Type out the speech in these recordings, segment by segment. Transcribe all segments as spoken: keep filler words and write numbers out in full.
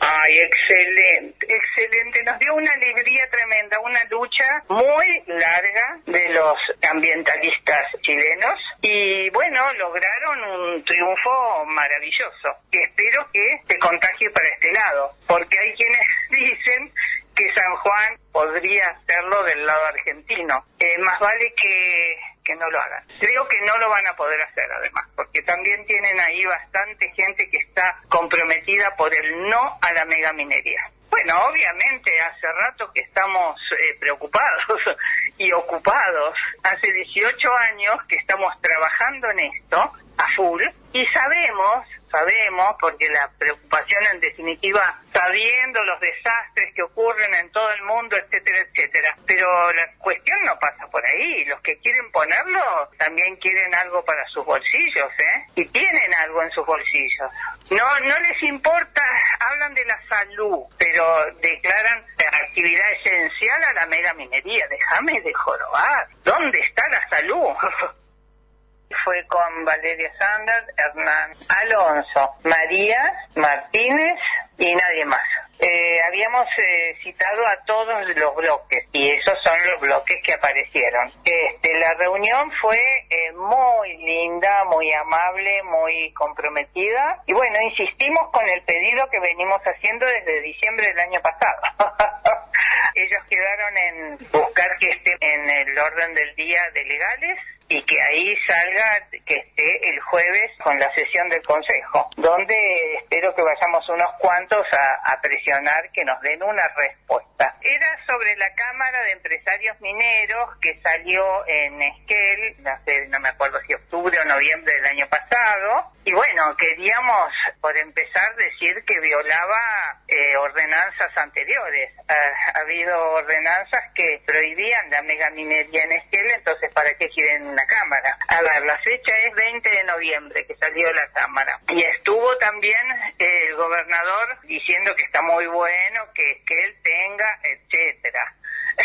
Ay, excelente, excelente. Nos dio una alegría tremenda, una lucha muy larga de los ambientalistas chilenos y bueno, lograron un triunfo maravilloso que espero que se contagie para este lado, porque hay quienes dicen que San Juan podría hacerlo del lado argentino. Eh, más vale que, que no lo hagan. Creo que no lo van a poder hacer además, porque también tienen ahí bastante gente que está comprometida por el no a la megaminería. Bueno, obviamente hace rato que estamos eh, preocupados y ocupados. Hace dieciocho años que estamos trabajando en esto a full y sabemos, sabemos, porque la preocupación en definitiva, sabiendo los desastres que ocurren en todo el mundo, etcétera, etcétera. Pero la cuestión no pasa por ahí. Los que quieren ponerlo también quieren algo para sus bolsillos, ¿eh? Y tienen algo en sus bolsillos. No, no les importa, hablan de la salud, pero declaran la actividad esencial a la mega minería. Déjame de jorobar. ¿Dónde está la salud? Fue con Valeria Sanders, Hernán Alonso, María Martínez y nadie más. Eh, habíamos eh, citado a todos los bloques y esos son los bloques que aparecieron. Este, la reunión fue eh, muy linda, muy amable, muy comprometida y bueno, insistimos con el pedido que venimos haciendo desde diciembre del año pasado. Ellos quedaron en buscar que esté en el orden del día de legales y que ahí salga, que esté el jueves con la sesión del Consejo, donde espero que vayamos unos cuantos a, a presionar que nos den una respuesta. Era sobre la Cámara de Empresarios Mineros que salió en Esquel, no sé, no me acuerdo si octubre o noviembre del año pasado, y bueno, queríamos, por empezar, decir que violaba eh, ordenanzas anteriores. Ha, ha habido ordenanzas que prohibían la megaminería en Esquel, entonces ¿para qué quieren una cámara? A ver, la fecha es veinte de noviembre que salió la cámara. Y estuvo también eh, el gobernador diciendo que está muy bueno, que, que él tenga, etcétera.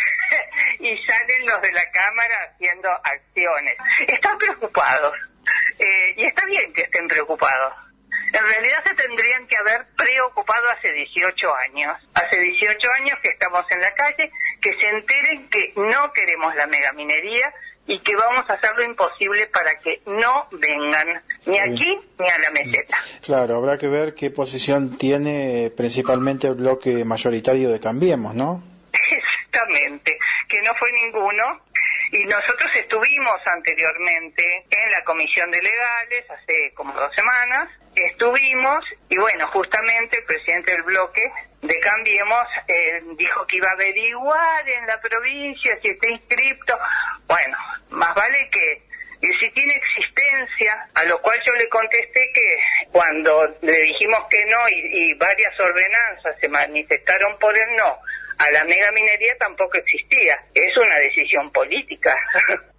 Y salen los de la cámara haciendo acciones. Están preocupados. Eh, y está bien que estén preocupados. En realidad se tendrían que haber preocupado hace dieciocho años. Hace dieciocho años que estamos en la calle, que se enteren que no queremos la megaminería y que vamos a hacer lo imposible para que no vengan ni aquí ni a la meseta. Claro, habrá que ver qué posición tiene principalmente el bloque mayoritario de Cambiemos, ¿no? Exactamente, que no fue ninguno. Y nosotros estuvimos anteriormente en la Comisión de Legales, hace como dos semanas, estuvimos, y bueno, justamente el presidente del bloque de Cambiemos eh, dijo que iba a averiguar en la provincia si está inscripto. Bueno, más vale que, y si tiene existencia, a lo cual yo le contesté que cuando le dijimos que no y, y varias ordenanzas se manifestaron por el no, a la megaminería tampoco existía. Es una decisión política.